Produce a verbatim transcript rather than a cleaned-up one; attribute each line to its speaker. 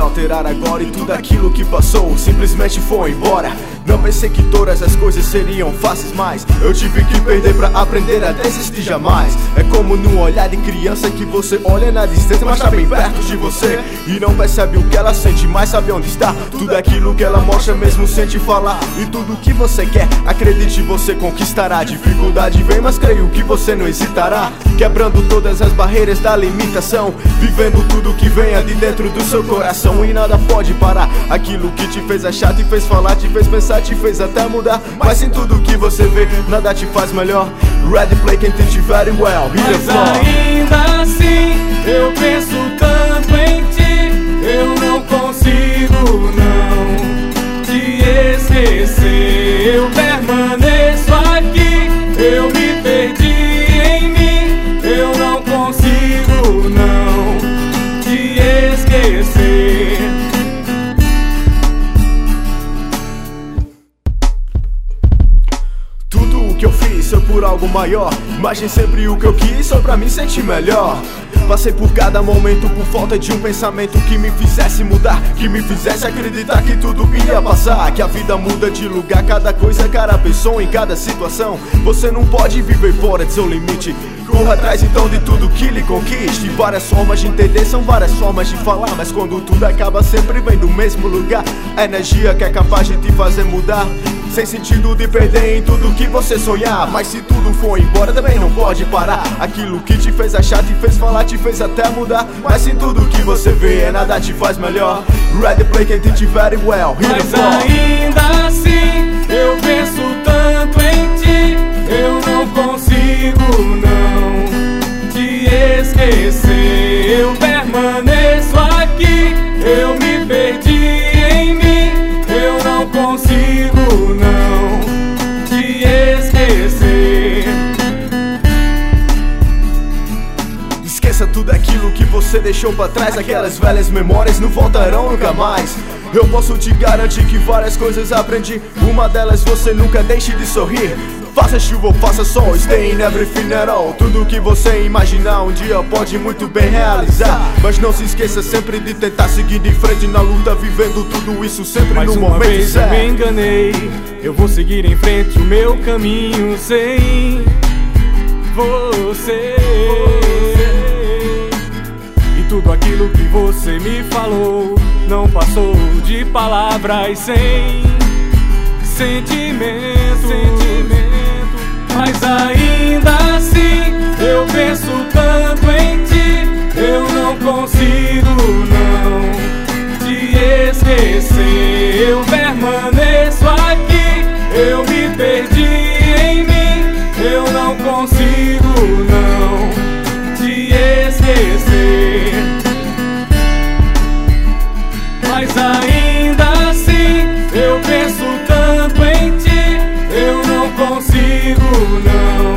Speaker 1: alterar agora, e tudo aquilo que passou simplesmente foi embora. Não pensei que todas as coisas seriam fáceis, mas eu tive que perder pra aprender a desistir jamais. É como num olhar de criança que você olha na distância, mas tá bem perto de você e não percebe o que ela sente, mas sabe onde está. Tudo aquilo que ela mostra mesmo sem te falar, e tudo que você quer, acredite, você conquistará. Dificuldade vem, mas creio que você não hesitará, quebrando todas as barreiras da limitação, vivendo tudo que venha de dentro do seu coração. E nada pode parar aquilo que te fez achar, te fez falar, te fez pensar, te fez até mudar. Mas em tudo que você vê, nada te faz melhor. Ready Play can teach you very well.
Speaker 2: Mas ainda assim eu penso tanto em ti, eu não consigo não te esquecer. Eu permaneço aqui, eu me perdi em mim, eu não consigo não te esquecer.
Speaker 1: Tudo o que eu fiz foi por algo maior, imagem sempre o que eu quis só pra me sentir melhor. Passei por cada momento por falta de um pensamento que me fizesse mudar, que me fizesse acreditar que tudo ia passar, que a vida muda de lugar, cada coisa, cada pessoa, em cada situação. Você não pode viver fora de seu limite, corra atrás então de tudo que lhe conquiste. Várias formas de entender, são várias formas de falar, mas quando tudo acaba sempre vem do mesmo lugar. A energia que é capaz de te fazer mudar, sem sentido de perder em tudo que você sonhar. Mas se tudo for embora também não pode parar, aquilo que te fez achar, te fez falar, te fez até mudar. Mas se tudo que você vê é nada te faz melhor. Ready Play can teach you very well.
Speaker 2: Mas ainda assim eu penso tanto em ti, eu não consigo não te esquecer. Eu permaneço aqui, eu me perdi em mim, eu não consigo não te esquecer.
Speaker 1: Esqueça tudo aquilo que você deixou pra trás, aquelas velhas memórias não voltarão nunca mais. Eu posso te garantir que várias coisas aprendi, uma delas você nunca deixe de sorrir. Faça chuva ou faça sol, stay in everything at all. Tudo que você imaginar um dia pode muito bem realizar, mas não se esqueça sempre de tentar seguir de frente na luta, vivendo tudo isso sempre
Speaker 2: mais
Speaker 1: no
Speaker 2: uma
Speaker 1: momento
Speaker 2: vez
Speaker 1: certo.
Speaker 2: eu me enganei, eu vou seguir em frente o meu caminho sem você. E tudo aquilo que você me falou não passou de palavras sem sentimento, sentimento. Mas ainda assim eu penso tanto em ti, eu não consigo não te esquecer. Eu permaneço aqui, eu me perdi em mim, eu não consigo não te esquecer. Mas ainda assim eu penso tanto em ti, eu não consigo não